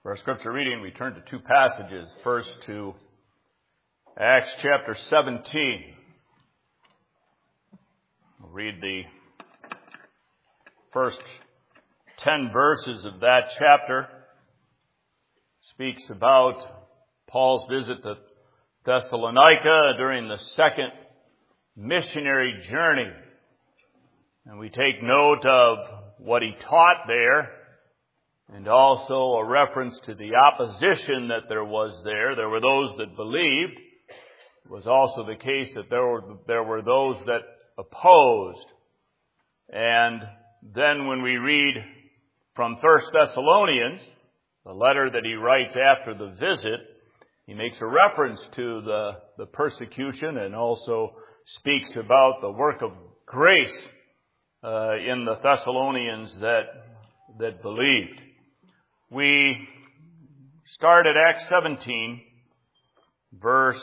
For our scripture reading, we turn to two passages. First to Acts chapter 17. We'll read the first 10 verses of that chapter. It speaks about Paul's visit to Thessalonica during the second missionary journey. And we take note of what he taught there, and also a reference to the opposition that there was there. There were those that believed. It was also the case that there were those that opposed. And then when we read from 1 Thessalonians, the letter that he writes after the visit, he makes a reference to the persecution and also speaks about the work of grace in the Thessalonians that believed. We start at Acts 17, verse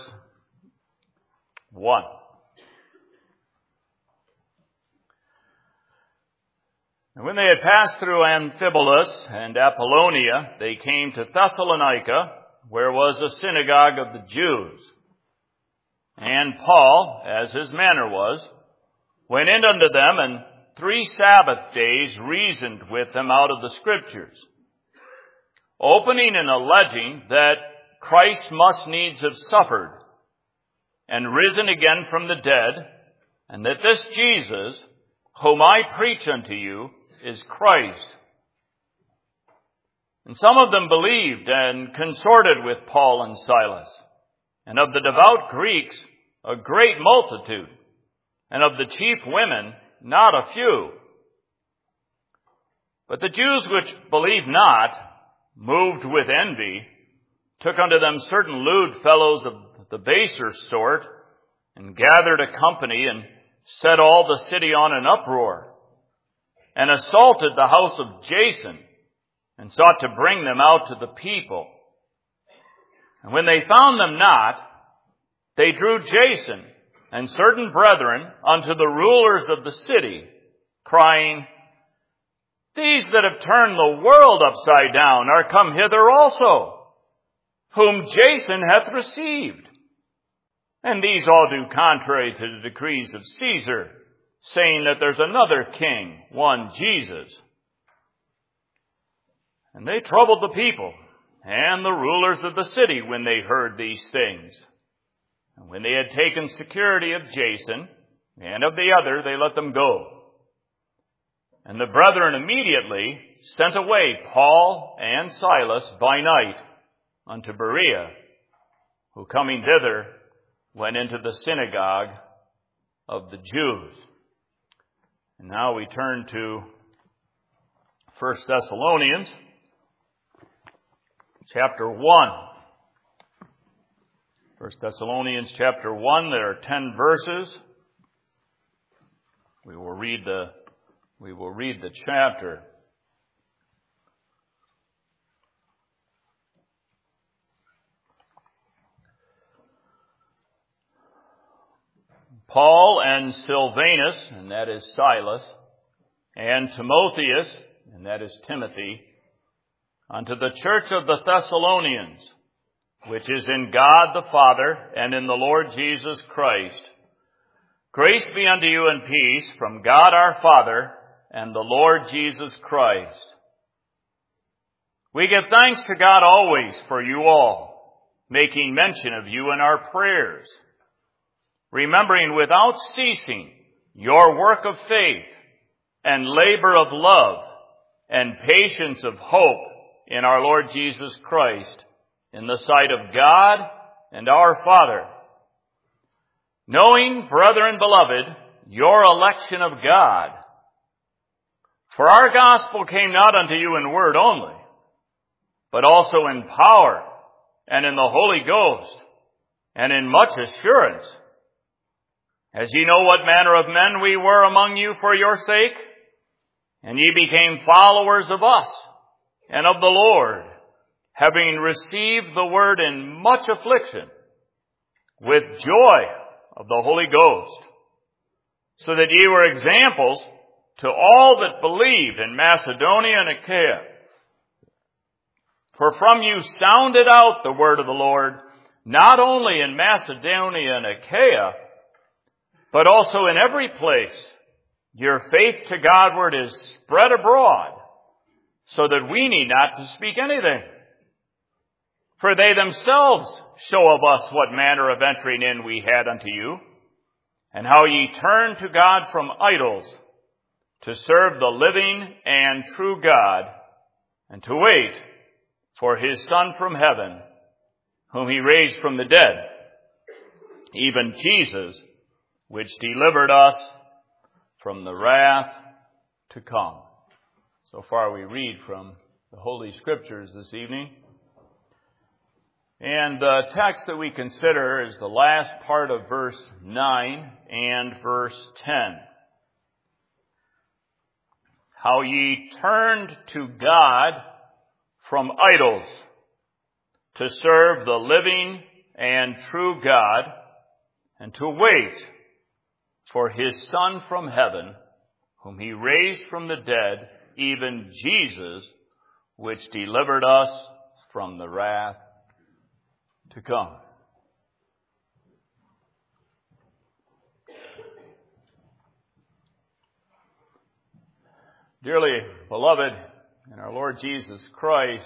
1. And when they had passed through Amphipolis and Apollonia, they came to Thessalonica, where was a synagogue of the Jews. And Paul, as his manner was, went in unto them, and 3 Sabbath days reasoned with them out of the Scriptures, opening and alleging that Christ must needs have suffered and risen again from the dead, and that this Jesus, whom I preach unto you, is Christ. And some of them believed and consorted with Paul and Silas, and of the devout Greeks a great multitude, and of the chief women not a few. But the Jews which believed not, moved with envy, took unto them certain lewd fellows of the baser sort, and gathered a company, and set all the city on an uproar, and assaulted the house of Jason, and sought to bring them out to the people. And when they found them not, they drew Jason and certain brethren unto the rulers of the city, crying, These that have turned the world upside down are come hither also, whom Jason hath received. And these all do contrary to the decrees of Caesar, saying that there's another king, one Jesus. And they troubled the people and the rulers of the city when they heard these things. And when they had taken security of Jason and of the other, they let them go. And the brethren immediately sent away Paul and Silas by night unto Berea, who coming thither went into the synagogue of the Jews. And now we turn to 1 Thessalonians chapter 1. 1 Thessalonians chapter 1, there are 10 verses. We will read the chapter. Paul and Silvanus, and that is Silas, and Timotheus, and that is Timothy, unto the church of the Thessalonians, which is in God the Father and in the Lord Jesus Christ. Grace be unto you and peace from God our Father and the Lord Jesus Christ. We give thanks to God always for you all, making mention of you in our prayers, remembering without ceasing your work of faith and labor of love and patience of hope in our Lord Jesus Christ, in the sight of God and our Father. Knowing, brethren beloved, your election of God. For our gospel came not unto you in word only, but also in power and in the Holy Ghost and in much assurance. As ye know what manner of men we were among you for your sake, and ye became followers of us and of the Lord, having received the word in much affliction, with joy of the Holy Ghost, so that ye were examples to all that believe in Macedonia and Achaia. For from you sounded out the word of the Lord, not only in Macedonia and Achaia, but also in every place. Your faith to Godward is spread abroad, so that we need not to speak anything. For they themselves show of us what manner of entering in we had unto you, and how ye turned to God from idols, to serve the living and true God, and to wait for his Son from heaven, whom he raised from the dead, even Jesus, which delivered us from the wrath to come. So far we read from the Holy Scriptures this evening. And the text that we consider is the last part of verse 9 and verse 10. How ye turned to God from idols to serve the living and true God, and to wait for his Son from heaven, whom he raised from the dead, even Jesus, which delivered us from the wrath to come. Dearly beloved in our Lord Jesus Christ,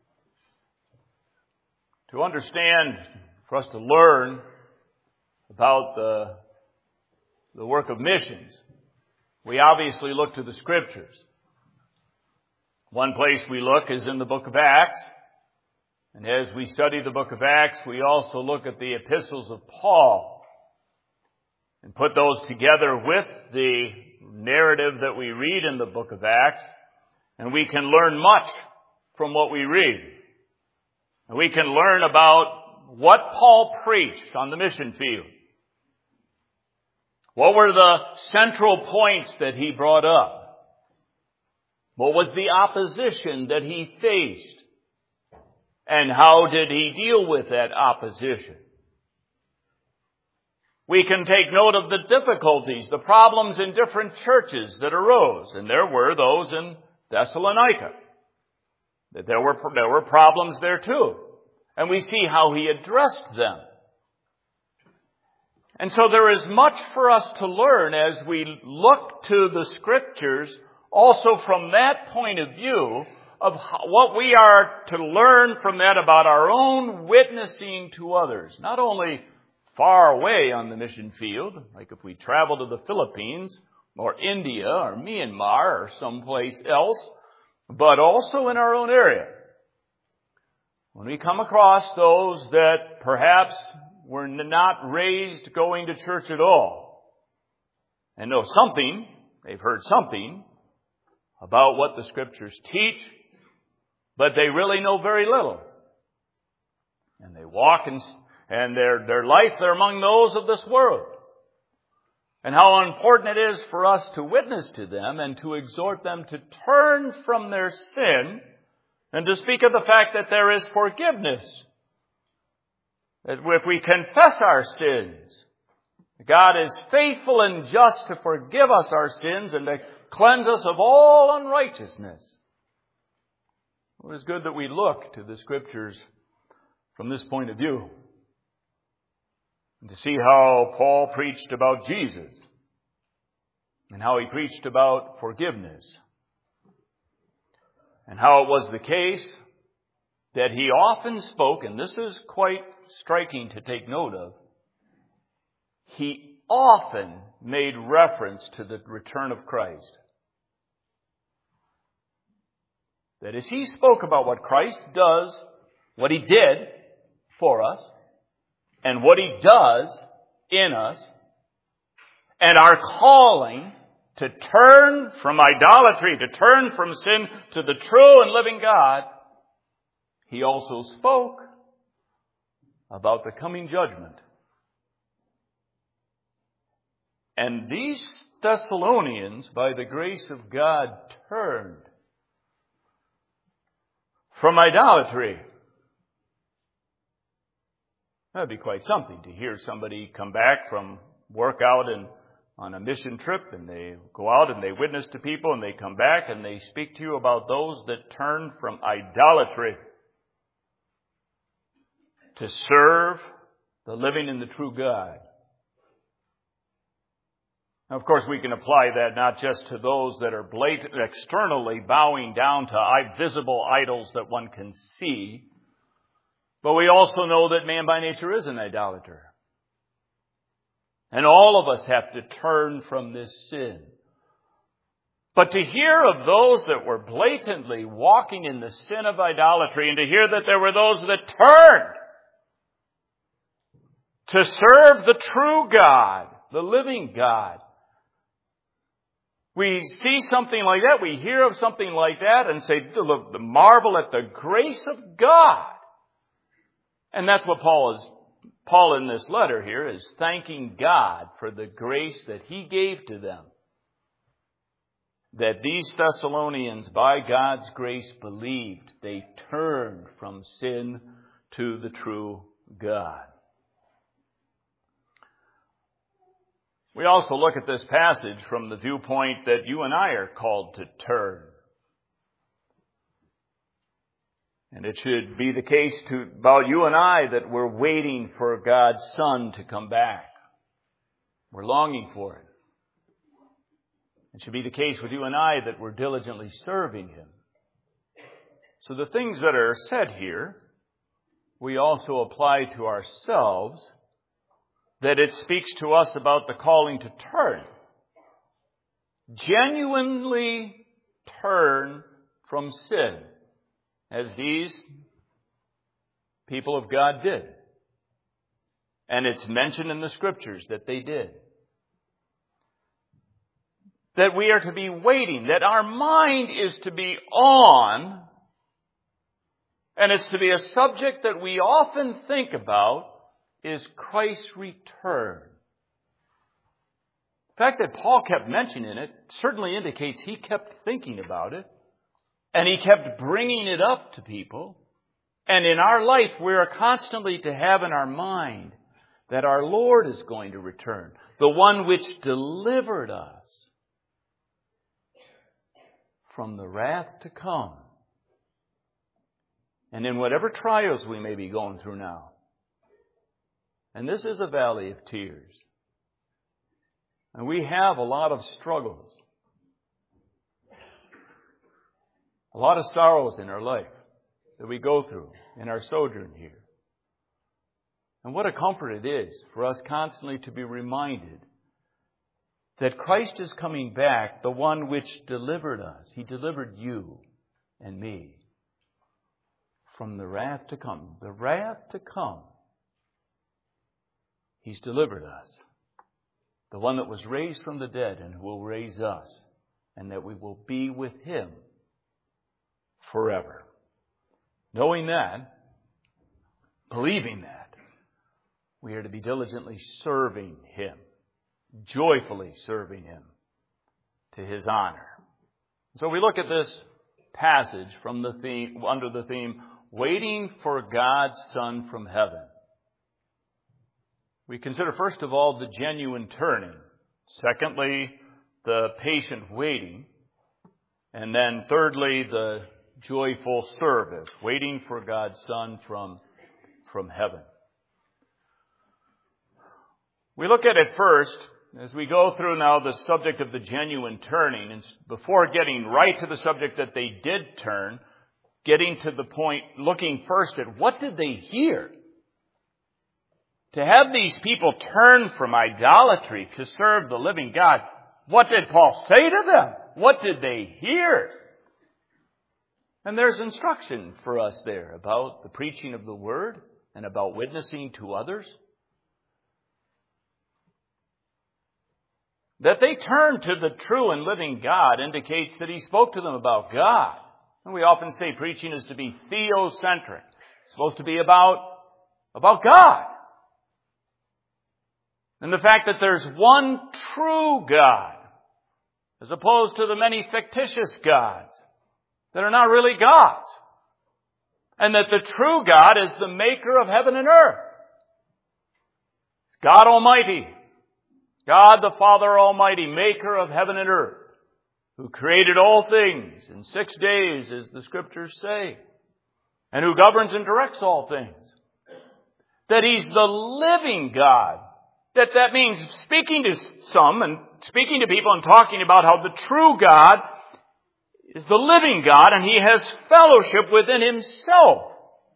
to understand, for us to learn about the work of missions, we obviously look to the Scriptures. One place we look is in the book of Acts. And as we study the book of Acts, we also look at the epistles of Paul and put those together with the narrative that we read in the book of Acts. And we can learn much from what we read. And we can learn about what Paul preached on the mission field. What were the central points that he brought up? What was the opposition that he faced? And how did he deal with that opposition? We can take note of the difficulties, the problems in different churches that arose. And there were those in Thessalonica. That there were problems there too. And we see how he addressed them. And so there is much for us to learn as we look to the Scriptures, also from that point of view of what we are to learn from that about our own witnessing to others. Not only far away on the mission field, like if we travel to the Philippines or India or Myanmar or someplace else, but also in our own area. When we come across those that perhaps were not raised going to church at all and know something, they've heard something about what the Scriptures teach, but they really know very little. And they walk and their life, they're among those of this world. And how important it is for us to witness to them and to exhort them to turn from their sin and to speak of the fact that there is forgiveness. That if we confess our sins, God is faithful and just to forgive us our sins and to cleanse us of all unrighteousness. It is good that we look to the Scriptures from this point of view. And to see how Paul preached about Jesus and how he preached about forgiveness. And how it was the case that he often spoke, and this is quite striking to take note of, he often made reference to the return of Christ. That as he spoke about what Christ does, what he did for us, and what he does in us, and our calling to turn from idolatry, to turn from sin to the true and living God, he also spoke about the coming judgment. And these Thessalonians, by the grace of God, turned from idolatry. That'd be quite something to hear somebody come back from work out on a mission trip, and they go out and they witness to people, and they come back and they speak to you about those that turn from idolatry. to serve the living and the true God. Now, of course, we can apply that not just to those that are blatant, externally bowing down to visible idols that one can see, but we also know that man by nature is an idolater. And all of us have to turn from this sin. But to hear of those that were blatantly walking in the sin of idolatry, and to hear that there were those that turned to serve the true God, the living God, we see something like that, we hear of something like that and say, marvel at the grace of God. And that's what Paul in this letter here is thanking God for the grace that He gave to them. That these Thessalonians, by God's grace, believed. They turned from sin to the true God. We also look at this passage from the viewpoint that you and I are called to turn. And it should be the case about you and I that we're waiting for God's Son to come back. We're longing for it. It should be the case with you and I that we're diligently serving Him. So the things that are said here, we also apply to ourselves, that it speaks to us about the calling to turn. Genuinely turn from sin, as these people of God did. And it's mentioned in the Scriptures that they did. That we are to be waiting, that our mind is to be on, and it's to be a subject that we often think about, is Christ's return. The fact that Paul kept mentioning it certainly indicates he kept thinking about it, and he kept bringing it up to people. And in our life, we are constantly to have in our mind that our Lord is going to return, the one which delivered us from the wrath to come. And in whatever trials we may be going through now, and this is a valley of tears, and we have a lot of struggles, a lot of sorrows in our life that we go through in our sojourn here. And what a comfort it is for us constantly to be reminded that Christ is coming back, the one which delivered us. He delivered you and me from the wrath to come. The wrath to come. He's delivered us. The one that was raised from the dead and who will raise us, and that we will be with Him forever. Knowing that, believing that, we are to be diligently serving Him, joyfully serving Him to His honor. So we look at this passage from the theme, under the theme, waiting for God's Son from heaven. We consider, first of all, the genuine turning. Secondly, the patient waiting. And then thirdly, the joyful service, waiting for God's Son from heaven. We look at it first, as we go through now the subject of the genuine turning, and before getting right to the subject that they did turn, getting to the point, looking first at what did they hear? To have these people turn from idolatry to serve the living God, what did Paul say to them? What did they hear? And there's instruction for us there about the preaching of the Word and about witnessing to others. That they turned to the true and living God indicates that He spoke to them about God. And we often say preaching is to be theocentric. It's supposed to be about God. And the fact that there's one true God, as opposed to the many fictitious gods that are not really gods. And that the true God is the maker of heaven and earth. It's God Almighty. God the Father Almighty, maker of heaven and earth, who created all things in 6 days, as the Scriptures say, and who governs and directs all things. that He's the living God. That means speaking to some and speaking to people and talking about how the true God is the living God and He has fellowship within Himself.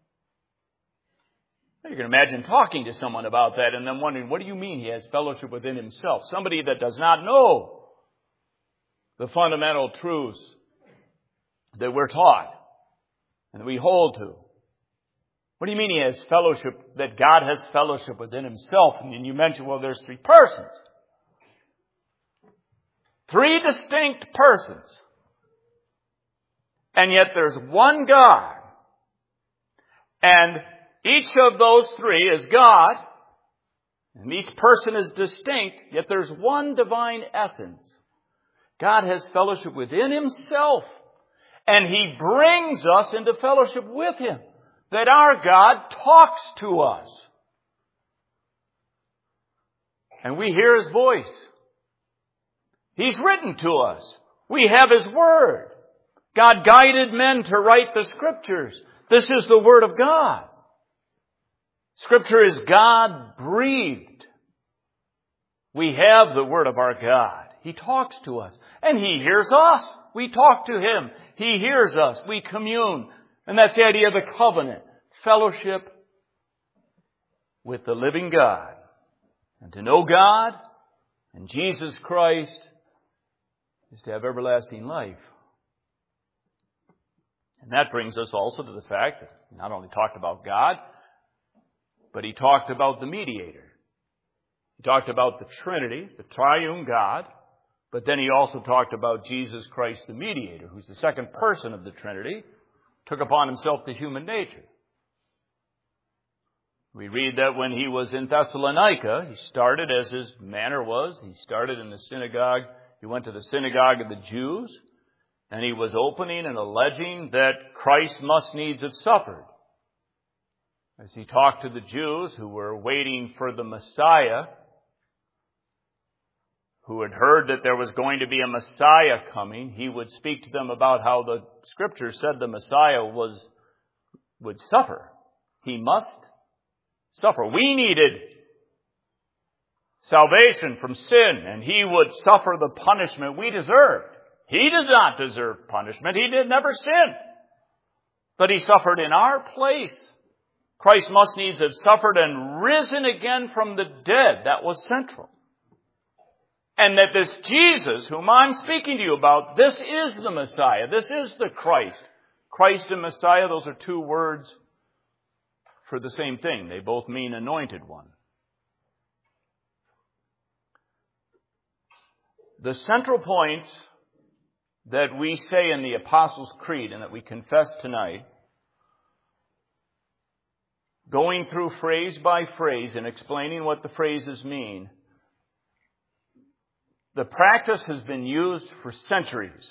You can imagine talking to someone about that and then wondering, what do you mean He has fellowship within Himself? Somebody that does not know the fundamental truths that we're taught and that we hold to. What do you mean He has fellowship, that God has fellowship within Himself? And you mentioned, well, there's 3 persons. 3 distinct persons. And yet there's one God. And each of those 3 is God. And each person is distinct, yet there's one divine essence. God has fellowship within Himself. And He brings us into fellowship with Him. That our God talks to us. And we hear His voice. He's written to us. We have His Word. God guided men to write the Scriptures. This is the Word of God. Scripture is God-breathed. We have the Word of our God. He talks to us. And He hears us. We talk to Him. He hears us. We commune. And that's the idea of the covenant. Fellowship with the living God. And to know God and Jesus Christ is to have everlasting life. And that brings us also to the fact that He not only talked about God, but He talked about the mediator. He talked about the Trinity, the triune God, but then He also talked about Jesus Christ, the mediator, who's the second person of the Trinity, took upon Himself the human nature. We read that when He was in Thessalonica, He started as His manner was. He started in the synagogue. He went to the synagogue of the Jews, and He was opening and alleging that Christ must needs have suffered. As He talked to the Jews who were waiting for the Messiah, who had heard that there was going to be a Messiah coming, He would speak to them about how the Scripture said the Messiah would suffer. He must suffer. We needed salvation from sin, and He would suffer the punishment we deserved. He did not deserve punishment. He did never sin. But He suffered in our place. Christ must needs have suffered and risen again from the dead. That was central. And that this Jesus, whom I'm speaking to you about, this is the Messiah. This is the Christ. Christ and Messiah, those are 2 words for the same thing. They both mean anointed one. The central point that we say in the Apostles' Creed and that we confess tonight, going through phrase by phrase and explaining what the phrases mean, the practice has been used for centuries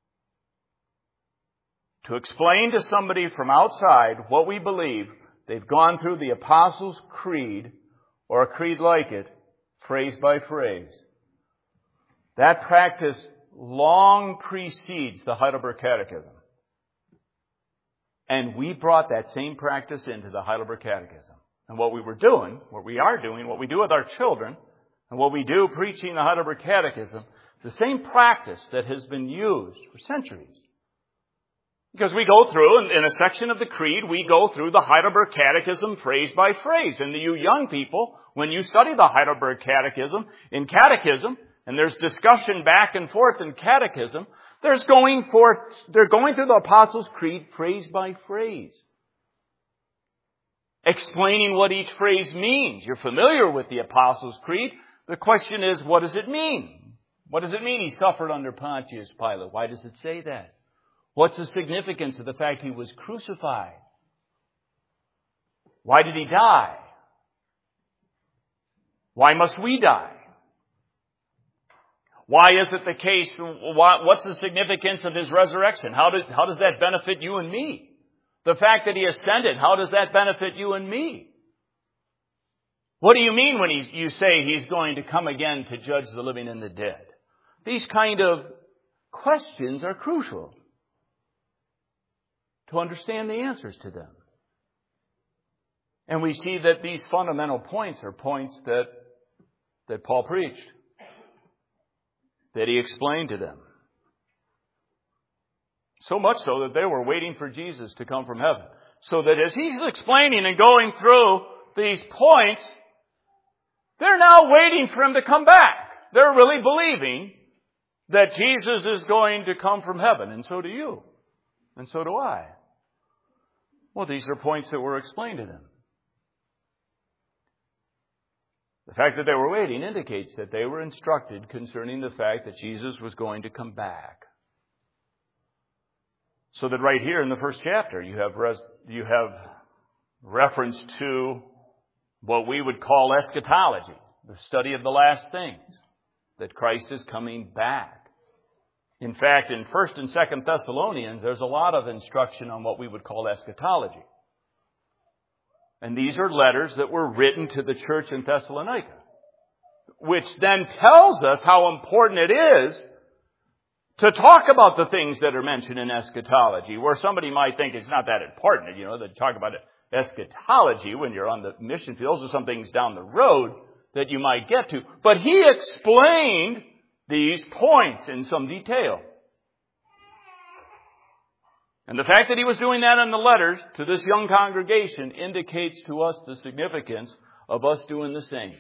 to explain to somebody from outside what we believe. They've gone through the Apostles' Creed, or a creed like it, phrase by phrase. That practice long precedes the Heidelberg Catechism. And we brought that same practice into the Heidelberg Catechism. And what we are doing, what we do with our children, and what we do preaching the Heidelberg Catechism, is the same practice that has been used for centuries. Because we go through, in a section of the Creed, we go through the Heidelberg Catechism phrase by phrase. And you young people, when you study the Heidelberg Catechism, in catechism, and there's discussion back and forth in catechism, they're going through the Apostles' Creed phrase by phrase, explaining what each phrase means. You're familiar with the Apostles' Creed. The question is, what does it mean? What does it mean He suffered under Pontius Pilate? Why does it say that? What's the significance of the fact He was crucified? Why did He die? Why must we die? Why is it the case? What's the significance of His resurrection? How does that benefit you and me? The fact that He ascended, how does that benefit you and me? What do you mean when you say He's going to come again to judge the living and the dead? These kind of questions are crucial to understand the answers to them. And we see that these fundamental points are points that Paul preached, that he explained to them. So much so that they were waiting for Jesus to come from heaven. So that as he's explaining and going through these points, they're now waiting for him to come back. They're really believing that Jesus is going to come from heaven. And so do you. And so do I. Well, these are points that were explained to them. The fact that they were waiting indicates that they were instructed concerning the fact that Jesus was going to come back. So that right here in the first chapter, you have reference to what we would call eschatology, the study of the last things, that Christ is coming back. In fact, in 1st and 2nd Thessalonians, there's a lot of instruction on what we would call eschatology. And these are letters that were written to the church in Thessalonica, which then tells us how important it is to talk about the things that are mentioned in eschatology, where somebody might think it's not that important, to talk about eschatology when you're on the mission field. Those are some things down the road that you might get to. But he explained these points in some detail. And the fact that he was doing that in the letters to this young congregation indicates to us the significance of us doing the same.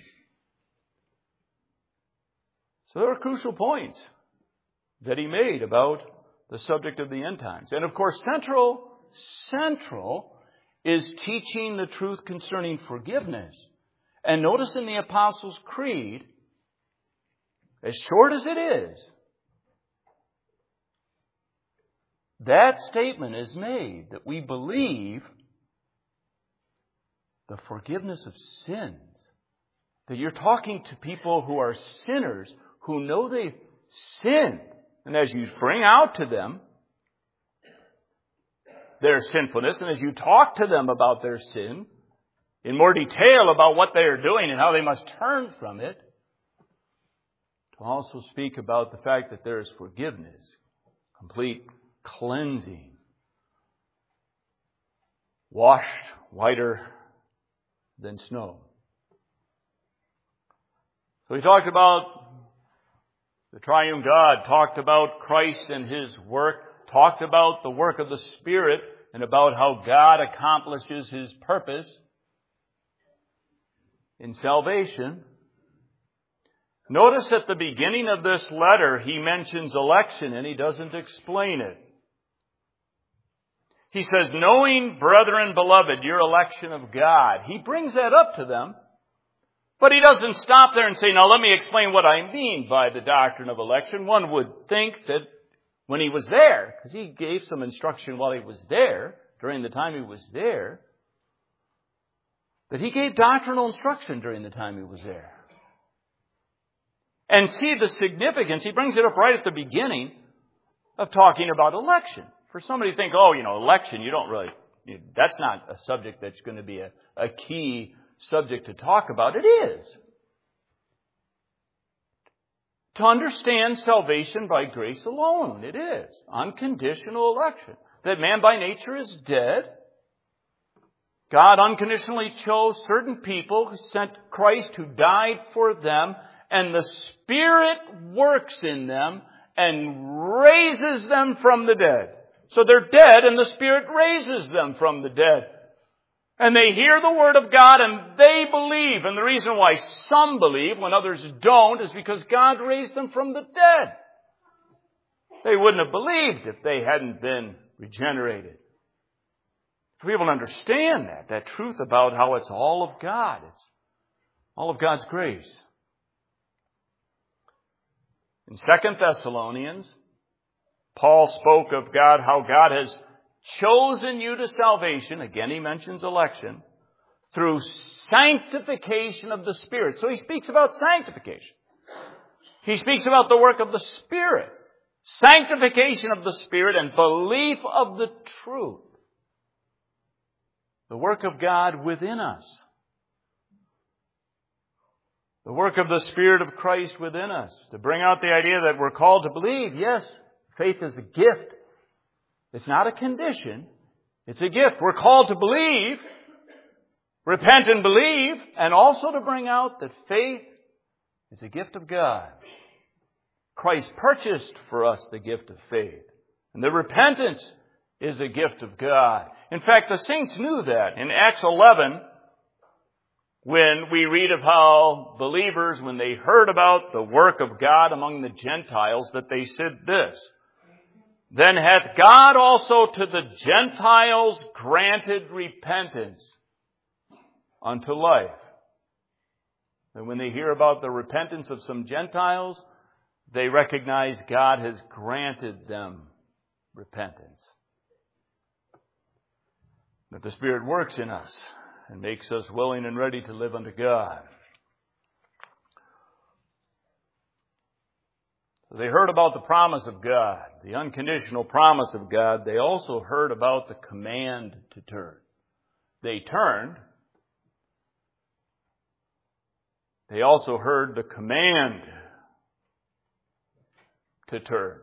So there are crucial points that he made about the subject of the end times. And of course, central is teaching the truth concerning forgiveness. And notice in the Apostles' Creed, as short as it is, that statement is made that we believe the forgiveness of sins. That you're talking to people who are sinners, who know they've sinned. And as you bring out to them their sinfulness, and as you talk to them about their sin, in more detail about what they are doing and how they must turn from it, to also speak about the fact that there is forgiveness, complete cleansing, washed whiter than snow. So he talked about the triune God, talked about Christ and His work, talked about the work of the Spirit and about how God accomplishes His purpose in salvation. Notice at the beginning of this letter, he mentions election and he doesn't explain it. He says, knowing, brethren, beloved, your election of God. He brings that up to them, but he doesn't stop there and say, now let me explain what I mean by the doctrine of election. One would think that when he was there, because he gave some instruction while he was there, during the time he was there, that he gave doctrinal instruction during the time he was there. And see the significance, he brings it up right at the beginning of talking about election. For somebody to think, election, that's not a subject that's going to be a key subject to talk about. It is. To understand salvation by grace alone, it is. Unconditional election. That man by nature is dead. God unconditionally chose certain people, sent Christ who died for them, and the Spirit works in them and raises them from the dead. So they're dead and the Spirit raises them from the dead. And they hear the Word of God and they believe. And the reason why some believe when others don't is because God raised them from the dead. They wouldn't have believed if they hadn't been regenerated. For people to understand that truth about how it's all of God. It's all of God's grace. In 2 Thessalonians, Paul spoke of God, how God has chosen you to salvation. Again, he mentions election. Through sanctification of the Spirit. So he speaks about sanctification. He speaks about the work of the Spirit. Sanctification of the Spirit and belief of the truth. The work of God within us. The work of the Spirit of Christ within us. To bring out the idea that we're called to believe. Yes, faith is a gift. It's not a condition. It's a gift. We're called to believe. repent and believe, and also to bring out that faith is a gift of God. Christ purchased for us the gift of faith. And the repentance is a gift of God. In fact, the saints knew that. In Acts 11, when we read of how believers, when they heard about the work of God among the Gentiles, that they said this, "Then hath God also to the Gentiles granted repentance unto life." And when they hear about the repentance of some Gentiles, they recognize God has granted them repentance. That the Spirit works in us and makes us willing and ready to live unto God. They heard about the promise of God, the unconditional promise of God. They also heard about the command to turn. They turned. They also heard the command to turn.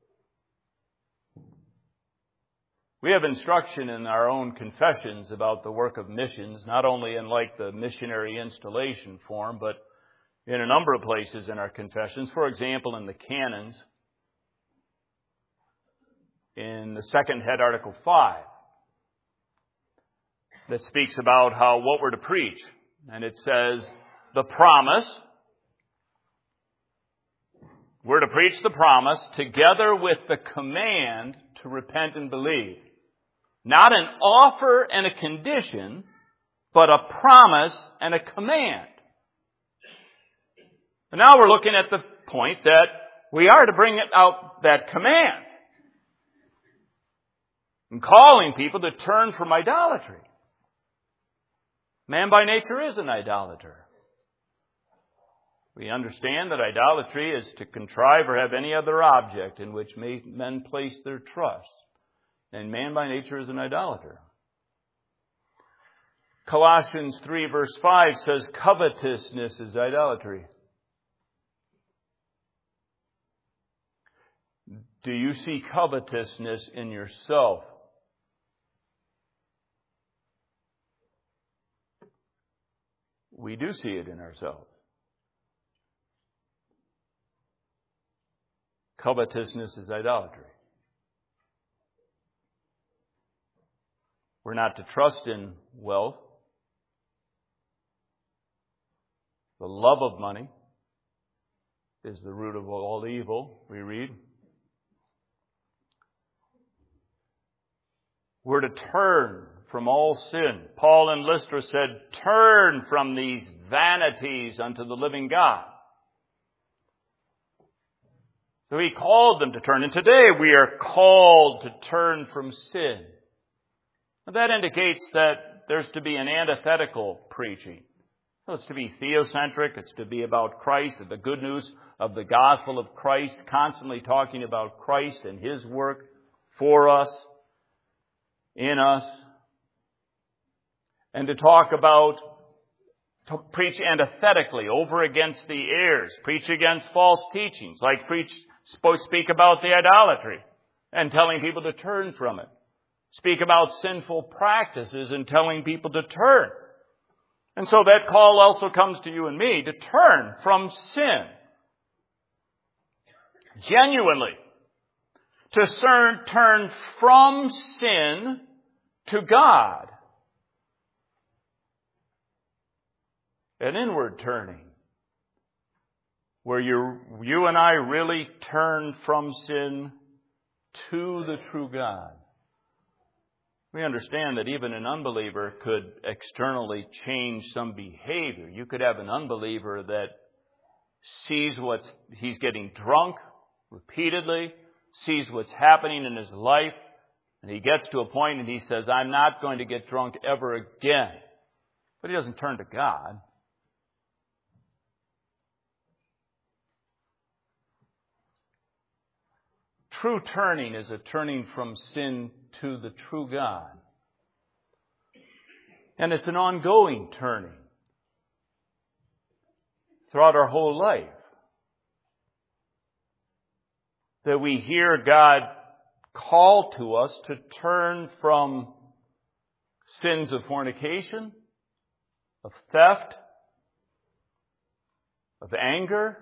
We have instruction in our own confessions about the work of missions, not only in like the missionary installation form, but in a number of places in our confessions. For example, in the canons, in the second head, Article 5, that speaks about what we're to preach. And it says, the promise, we're to preach the promise together with the command to repent and believe. Not an offer and a condition, but a promise and a command. And now we're looking at the point that we are to bring out that command and calling people to turn from idolatry. Man by nature is an idolater. We understand that idolatry is to contrive or have any other object in which men place their trust. And man by nature is an idolater. Colossians 3 verse 5 says, covetousness is idolatry. Do you see covetousness in yourself? We do see it in ourselves. Covetousness is idolatry. We're not to trust in wealth. The love of money is the root of all evil, we read. We're to turn from all sin. Paul in Lystra said, turn from these vanities unto the living God. So he called them to turn. And today we are called to turn from sin. That indicates that there's to be an antithetical preaching. So it's to be theocentric. It's to be about Christ and the good news of the gospel of Christ, constantly talking about Christ and His work for us, in us. And to preach antithetically over against the errors, preach against false teachings, like speak about the idolatry and telling people to turn from it. Speak about sinful practices and telling people to turn. And so that call also comes to you and me to turn from sin. Genuinely. To turn from sin to God. An inward turning. Where you and I really turn from sin to the true God. We understand that even an unbeliever could externally change some behavior. You could have an unbeliever that sees he's getting drunk repeatedly, sees what's happening in his life, and he gets to a point and he says, I'm not going to get drunk ever again. But he doesn't turn to God. True turning is a turning from sin to the true God. And it's an ongoing turning throughout our whole life. That we hear God call to us to turn from sins of fornication, of theft, of anger.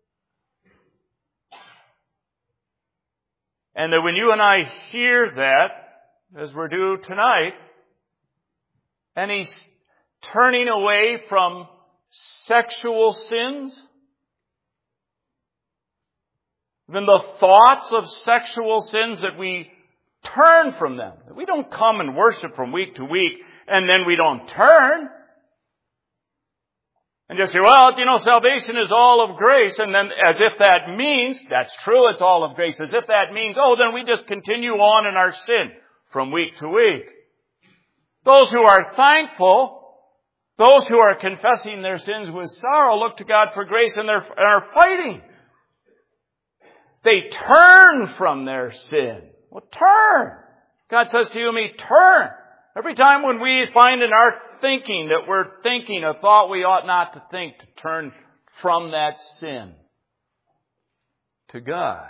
And that when you and I hear that, as we're due tonight, and he's turning away from sexual sins, even the thoughts of sexual sins, that we turn from them. That we don't come and worship from week to week and then we don't turn. And just say, well, salvation is all of grace. And then as if that means, that's true, it's all of grace. As if that means, then we just continue on in our sin from week to week. Those who are thankful, those who are confessing their sins with sorrow, look to God for grace and are fighting. They turn from their sin. Well, turn. God says to you and me, turn. Every time when we find in our thinking that we're thinking a thought we ought not to think, to turn from that sin to God.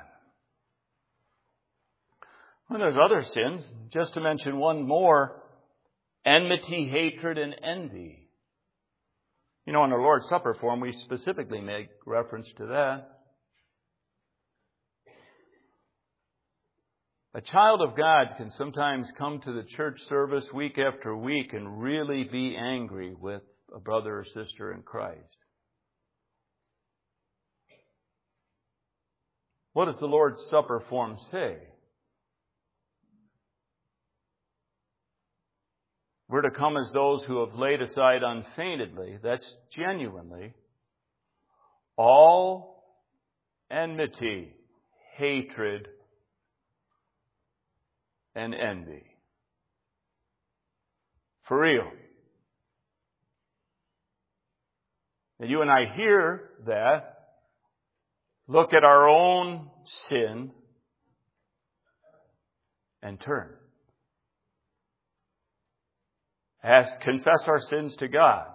Well, there's other sins. Just to mention one more, enmity, hatred, and envy. In the Lord's Supper form, we specifically make reference to that. A child of God can sometimes come to the church service week after week and really be angry with a brother or sister in Christ. What does the Lord's Supper form say? We're to come as those who have laid aside unfeignedly, that's genuinely, all enmity, hatred, and envy. For real. And you and I hear that, look at our own sin, and turn. Confess our sins to God.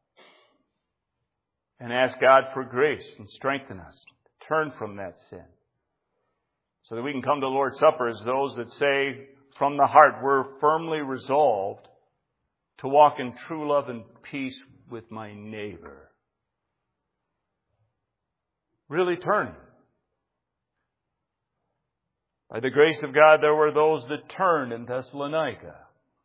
And ask God for grace and strengthen us to turn from that sin. So that we can come to the Lord's Supper as those that say from the heart, we're firmly resolved to walk in true love and peace with my neighbor. Really turning. By the grace of God, there were those that turned in Thessalonica.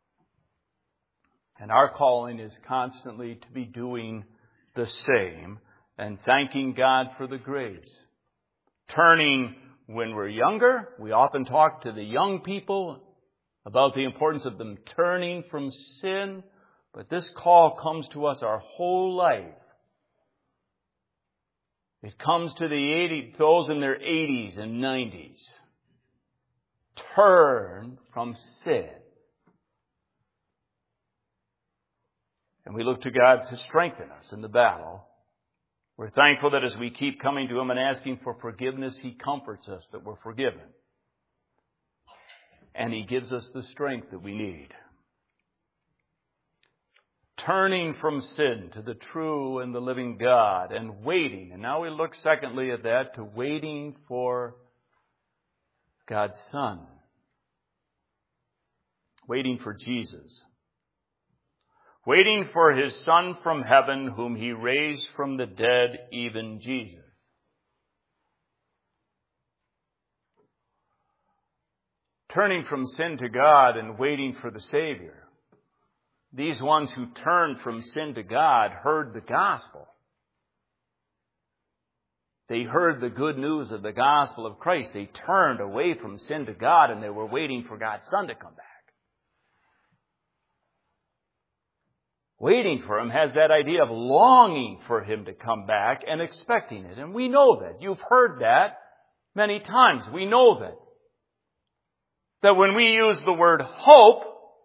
And our calling is constantly to be doing the same and thanking God for the grace. Turning when we're younger, we often talk to the young people about the importance of them turning from sin. But this call comes to us our whole life. It comes to those in their 80s and 90s. Turn from sin. And we look to God to strengthen us in the battle. We're thankful that as we keep coming to Him and asking for forgiveness, He comforts us that we're forgiven. And He gives us the strength that we need. Turning from sin to the true and the living God and waiting. And now we look secondly at that, to waiting for God's Son. Waiting for Jesus. Waiting for His Son from heaven, whom He raised from the dead, even Jesus. Turning from sin to God and waiting for the Savior. These ones who turned from sin to God heard the gospel. They heard the good news of the gospel of Christ. They turned away from sin to God and they were waiting for God's Son to come back. Waiting for Him has that idea of longing for Him to come back and expecting it. And we know that. You've heard that many times. We know that. That when we use the word hope,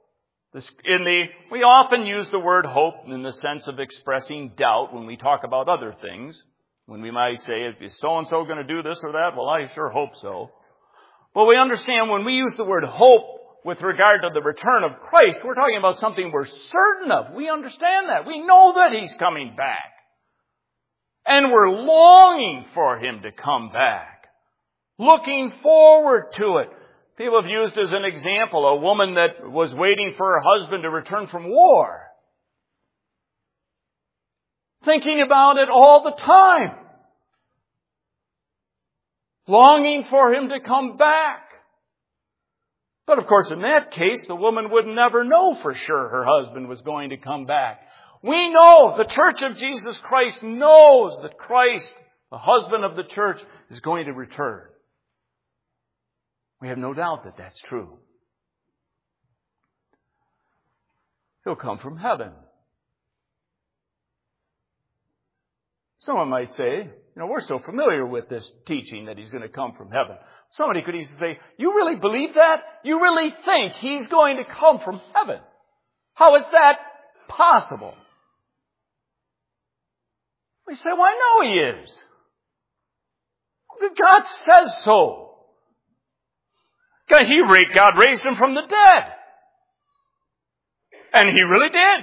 we often use the word hope in the sense of expressing doubt when we talk about other things. When we might say, is so-and-so going to do this or that? Well, I sure hope so. But we understand when we use the word hope with regard to the return of Christ, we're talking about something we're certain of. We understand that. We know that He's coming back. And we're longing for Him to come back. Looking forward to it. People have used as an example a woman that was waiting for her husband to return from war. thinking about it all the time, longing for him to come back. But of course, in that case, the woman would never know for sure her husband was going to come back. We know, the Church of Jesus Christ knows that Christ, the husband of the church, is going to return. We have no doubt that that's true. He'll come from heaven. Someone might say, we're so familiar with this teaching that he's going to come from heaven. Somebody could easily say, you really believe that? You really think he's going to come from heaven? How is that possible? We say, well, I know he is. God says so. God raised him from the dead. And he really did.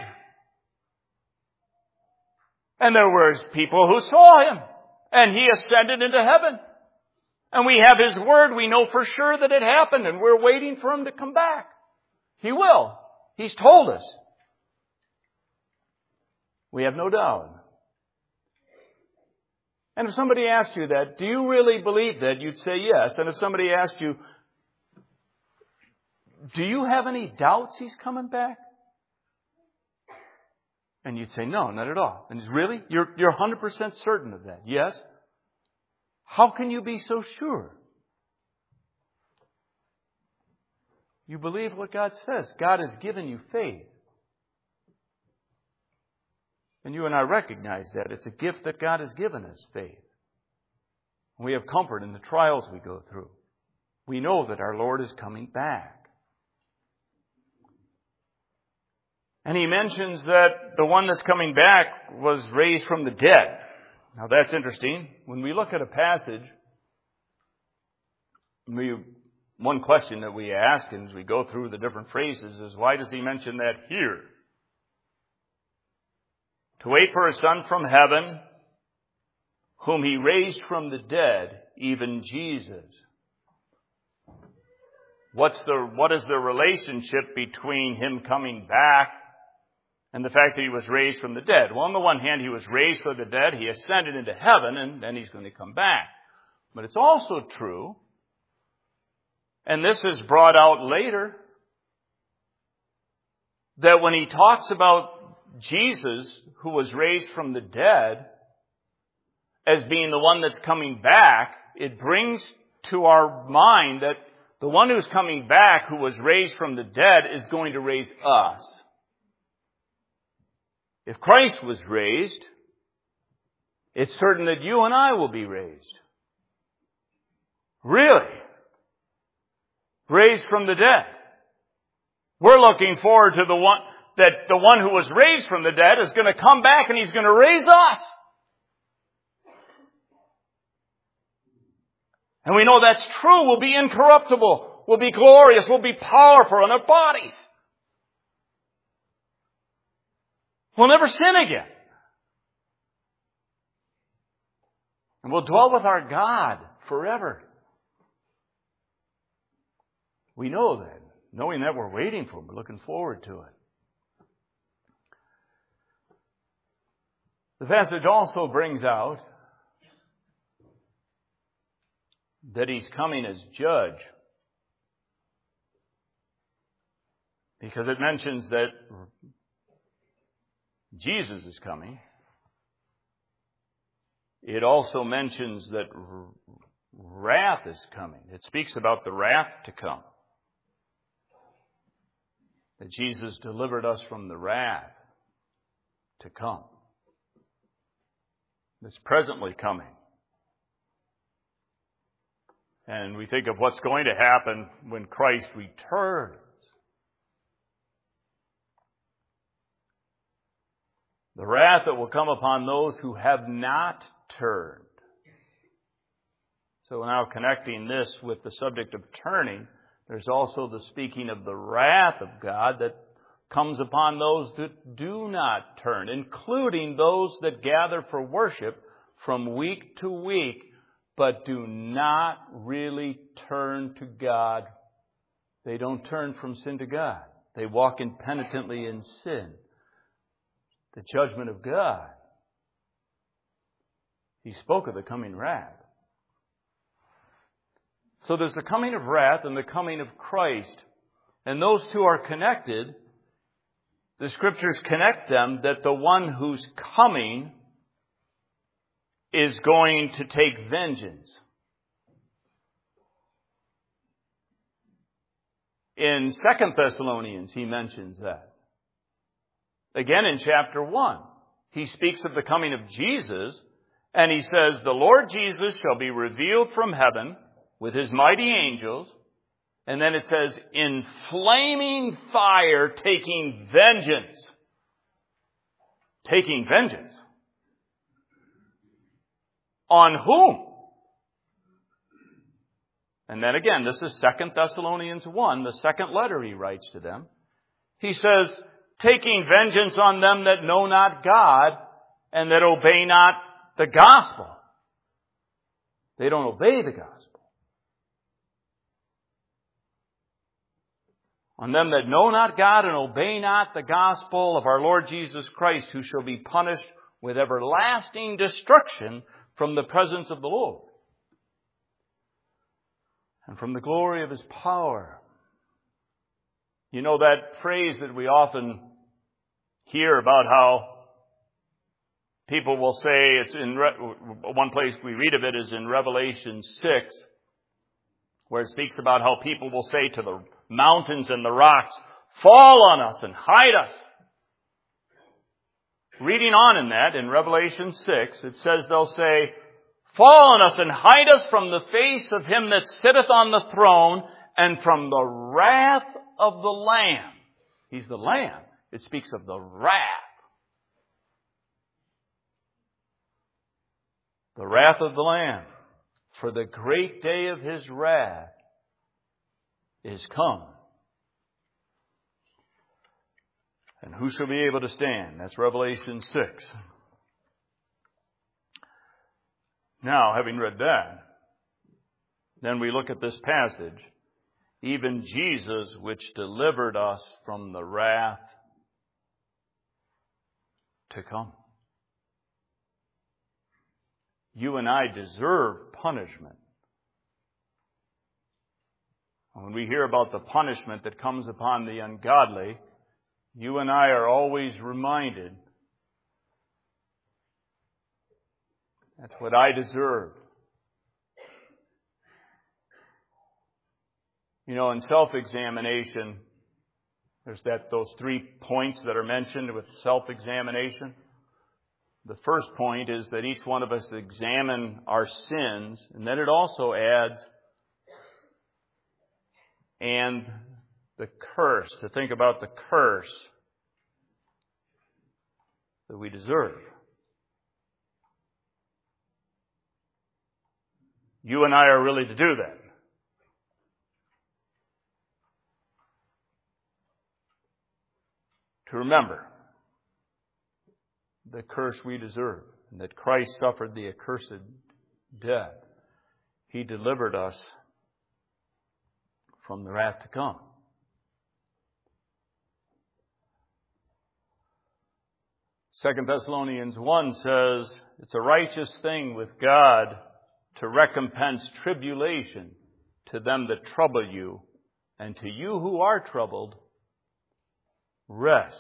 And there were people who saw him. And he ascended into heaven. And we have his word. We know for sure that it happened. And we're waiting for him to come back. He will. He's told us. We have no doubt. And if somebody asked you that, do you really believe that? You'd say yes. And if somebody asked you, do you have any doubts he's coming back? And you'd say, no, not at all. And really? You're 100% certain of that? Yes? How can you be so sure? You believe what God says. God has given you faith. And you and I recognize that. It's a gift that God has given us, faith. We have comfort in the trials we go through. We know that our Lord is coming back. And he mentions that the one that's coming back was raised from the dead. Now that's interesting. When we look at a passage, one question that we ask as we go through the different phrases is, why does he mention that here? To wait for a son from heaven, whom he raised from the dead, even Jesus. What is the relationship between him coming back and the fact that he was raised from the dead? Well, on the one hand, he was raised from the dead, he ascended into heaven, and then he's going to come back. But it's also true, and this is brought out later, that when he talks about Jesus, who was raised from the dead, as being the one that's coming back, it brings to our mind that the one who's coming back, who was raised from the dead, is going to raise us. If Christ was raised, it's certain that you and I will be raised. Really? Raised from the dead. We're looking forward to the one who was raised from the dead is going to come back and he's going to raise us. And we know that's true. We'll be incorruptible. We'll be glorious. We'll be powerful in our bodies. We'll never sin again. And we'll dwell with our God forever. We know that. Knowing that, we're waiting for him. We're looking forward to it. The passage also brings out that he's coming as judge. Because it mentions that Jesus is coming. It also mentions that wrath is coming. It speaks about the wrath to come. That Jesus delivered us from the wrath to come. That's presently coming. And we think of what's going to happen when Christ returns. The wrath that will come upon those who have not turned. So now connecting this with the subject of turning, there's also the speaking of the wrath of God that comes upon those that do not turn, including those that gather for worship from week to week, but do not really turn to God. They don't turn from sin to God. They walk impenitently in sin. The judgment of God He spoke of the coming wrath. So there's the coming of wrath and the coming of Christ. And those two are connected. The Scriptures connect them that the one who's coming is going to take vengeance. In 2 Thessalonians, he mentions that. Again, in chapter 1, he speaks of the coming of Jesus, and he says, the Lord Jesus shall be revealed from heaven with his mighty angels, and then it says, in flaming fire, taking vengeance. Taking vengeance. On whom? And then again, this is 2 Thessalonians 1, the second letter he writes to them. He says, taking vengeance on them that know not God and that obey not the gospel. They don't obey the gospel. On them that know not God and obey not the gospel of our Lord Jesus Christ, who shall be punished with everlasting destruction from the presence of the Lord and from the glory of his power. You know that phrase that we often hear about how people will say, it's in one place we read of it is in Revelation 6, where it speaks about how people will say to the mountains and the rocks, fall on us and hide us. Reading on in that, in Revelation 6, it says they'll say, fall on us and hide us from the face of him that sitteth on the throne and from the wrath of the Lamb. He's the Lamb. It speaks of the wrath. The wrath of the Lamb. For the great day of his wrath is come. And who shall be able to stand? That's Revelation 6. Now, having read that, then we look at this passage. Even Jesus, which delivered us from the wrath to come. You and I deserve punishment. When we hear about the punishment that comes upon the ungodly, you and I are always reminded, that's what I deserve. You know, in self-examination, there's those 3 points that are mentioned with self-examination. The first point is that each one of us examine our sins, and then it also adds, and the curse, to think about the curse that we deserve. You and I are really to do that. To remember the curse we deserve, and that Christ suffered the accursed death. He delivered us from the wrath to come. Second Thessalonians 1 says, it's a righteous thing with God to recompense tribulation to them that trouble you, and to you who are troubled, rest.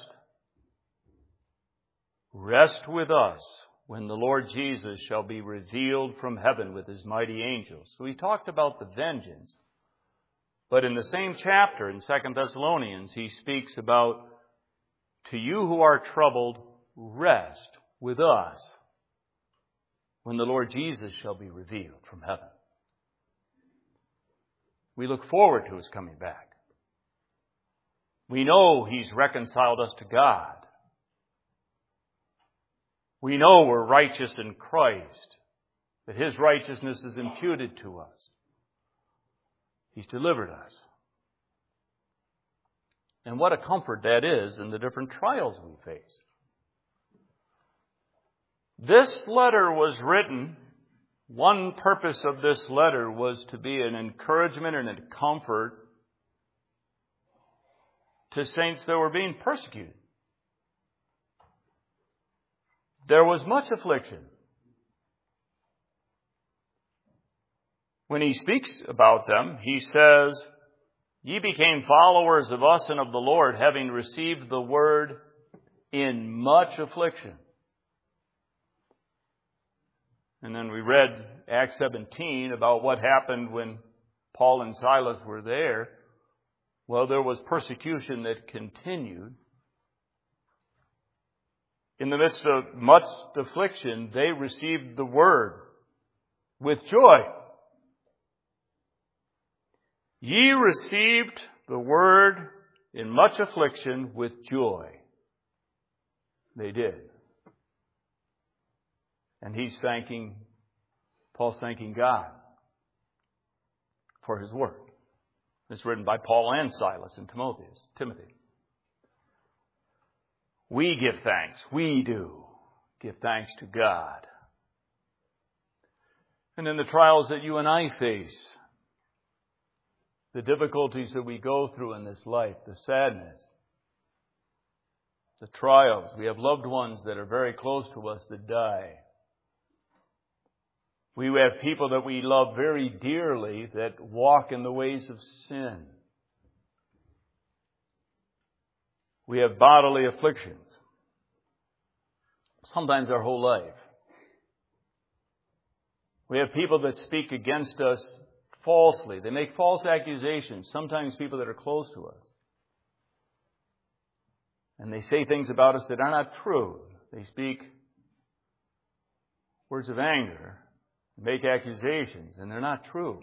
Rest with us when the Lord Jesus shall be revealed from heaven with his mighty angels. So he talked about the vengeance. But in the same chapter, in 2 Thessalonians, he speaks about, to you who are troubled, rest with us when the Lord Jesus shall be revealed from heaven. We look forward to his coming back. We know he's reconciled us to God. We know we're righteous in Christ, that his righteousness is imputed to us. He's delivered us. And what a comfort that is in the different trials we face. This letter was written, one purpose of this letter was to be an encouragement and a comfort to saints that were being persecuted. There was much affliction. when he speaks about them, he says, "Ye became followers of us and of the Lord, having received the word in much affliction." And then we read Acts 17 about what happened when Paul and Silas were there. Well, there was persecution that continued. In the midst of much affliction, they received the word with joy. Ye received the word in much affliction with joy. They did. And Paul's thanking God for his word. It's written by Paul and Silas and Timothy. We give thanks. We do give thanks to God. And in the trials that you and I face, the difficulties that we go through in this life, the sadness, the trials, we have loved ones that are very close to us that die. We have people that we love very dearly that walk in the ways of sin. We have bodily afflictions. Sometimes our whole life. We have people that speak against us falsely. They make false accusations. Sometimes people that are close to us. And they say things about us that are not true. They speak words of anger, make accusations, and they're not true.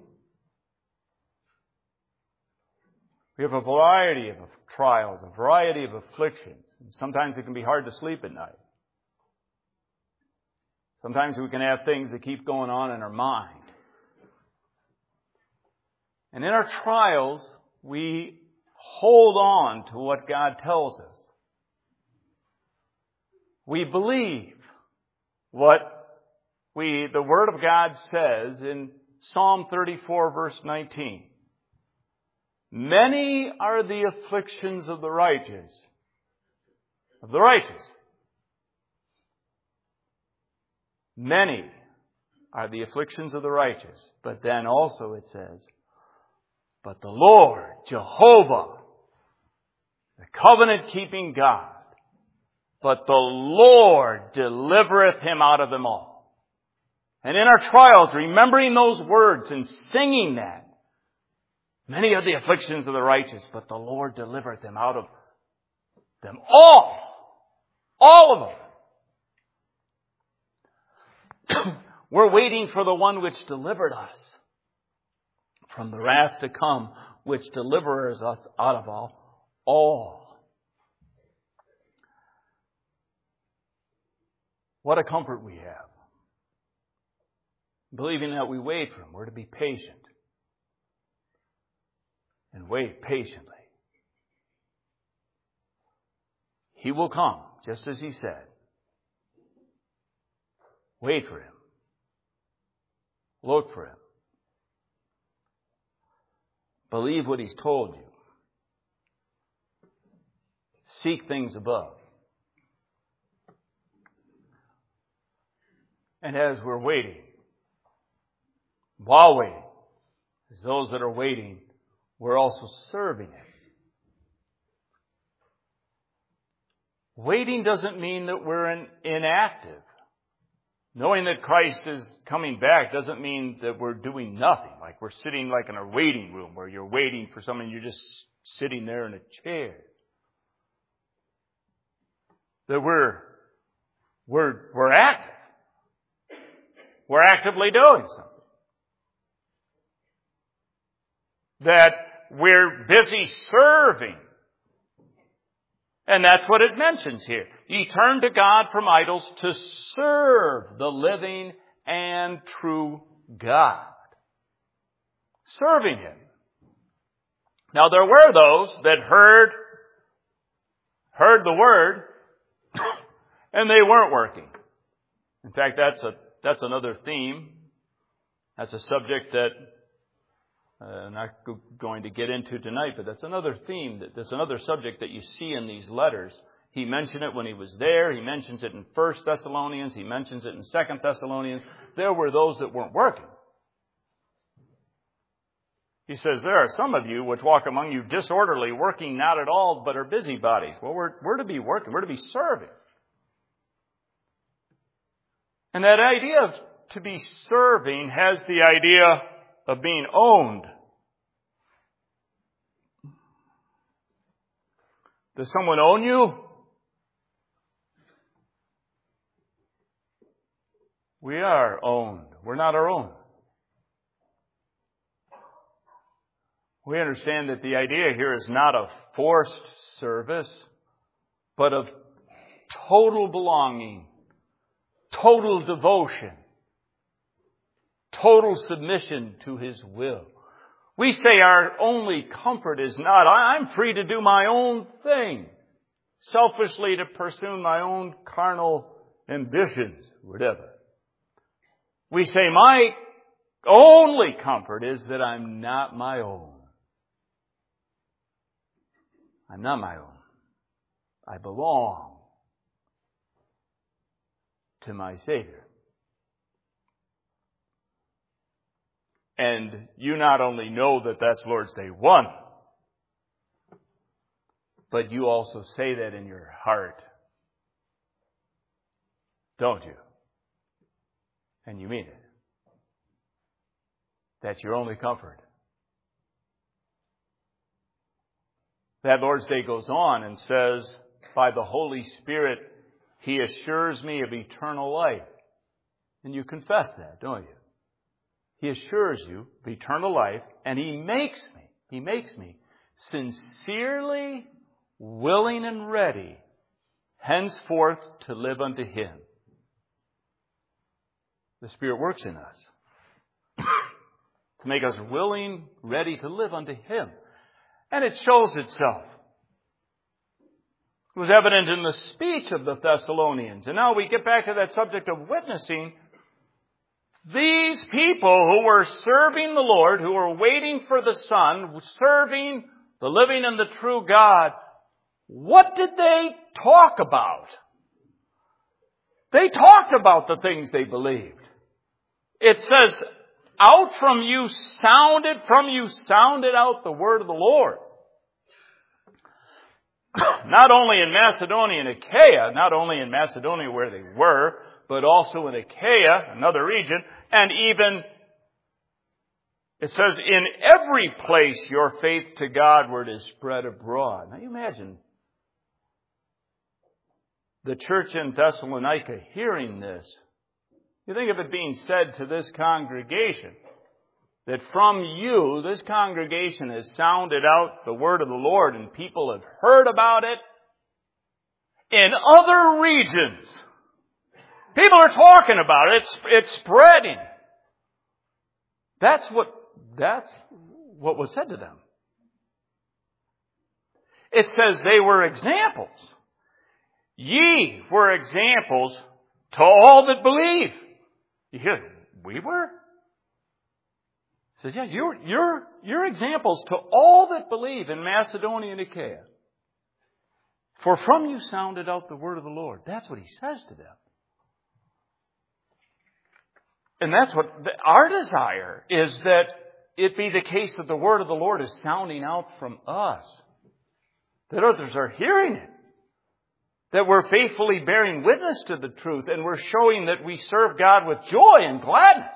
We have a variety of trials, a variety of afflictions. And sometimes it can be hard to sleep at night. Sometimes we can have things that keep going on in our mind. And in our trials, we hold on to what God tells us. We believe what the Word of God says in Psalm 34, verse 19. Many are the afflictions of the righteous. Many are the afflictions of the righteous. But then also it says, but the Lord, Jehovah, the covenant-keeping God, but the Lord delivereth him out of them all. And in our trials, remembering those words and singing that, many are the afflictions of the righteous, but the Lord delivereth them out of them all. All of them. We're waiting for the one which delivered us from the wrath to come, which delivers us out of all. What a comfort we have. Believing that we wait for him. We're to be patient. And wait patiently. He will come, just as he said. Wait for him. Look for him. Believe what he's told you. Seek things above. And as we're waiting, while waiting, as those that are waiting, we're also serving him. Waiting doesn't mean that we're inactive. Knowing that Christ is coming back doesn't mean that we're doing nothing. Like we're sitting like in a waiting room where you're waiting for someone, you're just sitting there in a chair. That we're active. We're actively doing something. That we're busy serving. And that's what it mentions here. Ye turn to God from idols to serve the living and true God. Serving him. Now there were those that heard the word and they weren't working. In fact, that's another theme. That's a subject that I'm not going to get into tonight, but that's another theme. That's another subject that you see in these letters. He mentioned it when he was there. He mentions it in 1 Thessalonians. He mentions it in 2 Thessalonians. There were those that weren't working. He says, there are some of you which walk among you disorderly, working not at all, but are busybodies. Well, we're to be working. We're to be serving. And that idea of to be serving has the idea of being owned. Does someone own you? We are owned. We're not our own. We understand that the idea here is not of forced service, but of total belonging, total devotion, total submission to His will. We say our only comfort is not, I'm free to do my own thing, selfishly to pursue my own carnal ambitions, whatever. We say my only comfort is that I'm not my own. I'm not my own. I belong to my Savior. And you not only know that that's Lord's Day 1, but you also say that in your heart. Don't you? And you mean it. That's your only comfort. That Lord's Day goes on and says, by the Holy Spirit, He assures me of eternal life. And you confess that, don't you? He assures you of eternal life, and He makes me sincerely willing and ready henceforth to live unto Him. The Spirit works in us to make us willing, ready to live unto Him. And it shows itself. It was evident in the speech of the Thessalonians. And now we get back to that subject of witnessing. These people who were serving the Lord, who were waiting for the Son, serving the living and the true God, what did they talk about? They talked about the things they believed. It says, from you sounded out the word of the Lord. Not only in Macedonia and Achaia, not only in Macedonia where they were, but also in Achaia, another region, and even, it says, in every place your faith to Godward is spread abroad. Now you imagine the church in Thessalonica hearing this. You think of it being said to this congregation, that from you, this congregation has sounded out the word of the Lord, and people have heard about it in other regions. People are talking about it. It's spreading. That's what was said to them. It says they were examples. Ye were examples to all that believe. You hear, we were? It says, yeah, you're examples to all that believe in Macedonia and Achaia. For from you sounded out the word of the Lord. That's what He says to them. And that's what our desire is, that it be the case that the word of the Lord is sounding out from us. That others are hearing it. That we're faithfully bearing witness to the truth, and we're showing that we serve God with joy and gladness.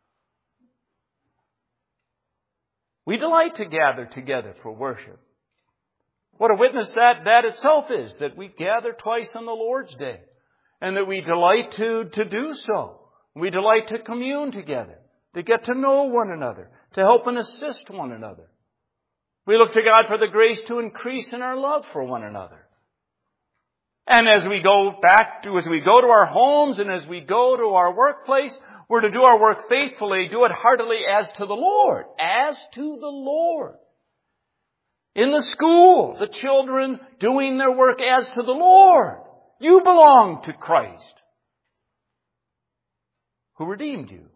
We delight to gather together for worship. What a witness that itself is, that we gather twice on the Lord's Day, and that we delight to do so. We delight to commune together, to get to know one another, to help and assist one another. We look to God for the grace to increase in our love for one another. And as we go to our homes and as we go to our workplace, we're to do our work faithfully, do it heartily as to the Lord. As to the Lord. In the school, the children doing their work as to the Lord. You belong to Christ, who redeemed you.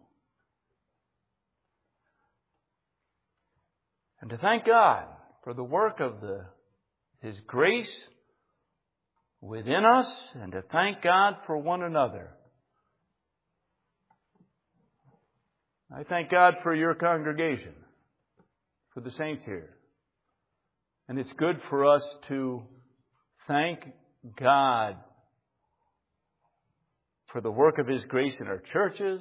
And to thank God for the work of His grace within us, and to thank God for one another. I thank God for your congregation, for the saints here. And it's good for us to thank God for the work of His grace in our churches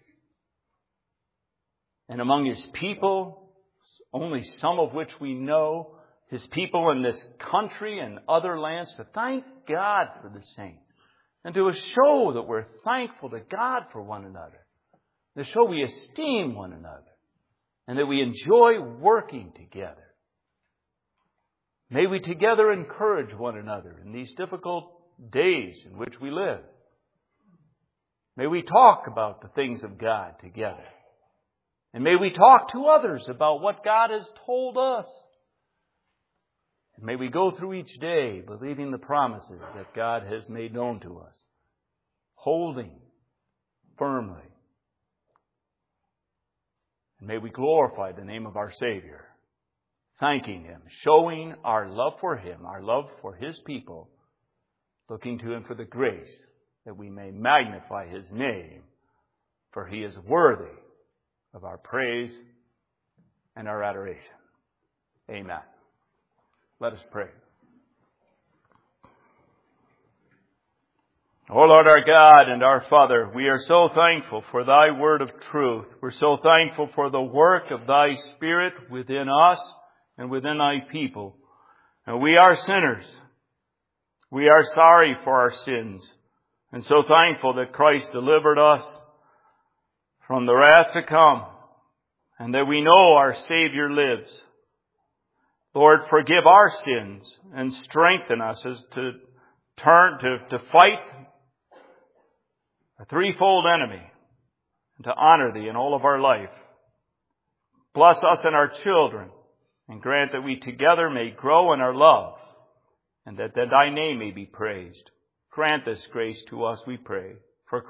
and among His people, only some of which we know, His people in this country and other lands, to thank God for the saints and to show that we're thankful to God for one another, to show we esteem one another and that we enjoy working together. May we together encourage one another in these difficult days in which we live. May we talk about the things of God together. And may we talk to others about what God has told us. And may we go through each day believing the promises that God has made known to us, holding firmly. And may we glorify the name of our Savior, thanking Him, showing our love for Him, our love for His people, looking to Him for the grace that we may magnify His name, for He is worthy of our praise and our adoration. Amen. Let us pray. O Lord our God and our Father, we are so thankful for Thy word of truth. We're so thankful for the work of Thy Spirit within us and within Thy people. And we are sinners. We are sorry for our sins. And so thankful that Christ delivered us from the wrath to come, and that we know our Savior lives. Lord, forgive our sins and strengthen us as to fight a threefold enemy and to honor Thee in all of our life. Bless us and our children, and grant that we together may grow in our love, and that Thy name may be praised. Grant this grace to us, we pray.